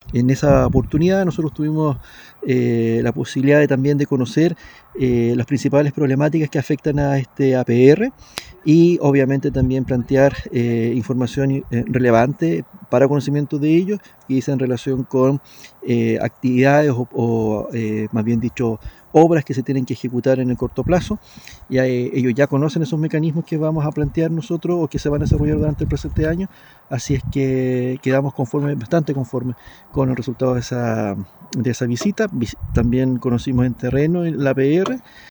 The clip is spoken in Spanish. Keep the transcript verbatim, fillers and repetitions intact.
En esa oportunidad nosotros tuvimos eh, la posibilidad de, también de conocer eh, las principales problemáticas que afectan a este A P R y obviamente también plantear eh, información eh, relevante para conocimiento de ellos que dice en relación con eh, actividades o, o eh, más bien dicho obras que se tienen que ejecutar en el corto plazo. Ya, eh, ellos ya conocen esos mecanismos que vamos a plantear nosotros o que se van a desarrollar durante el presente año, así es que quedamos conformes, bastante conformes con el resultado de esa, de esa visita. También conocimos en terreno la A P R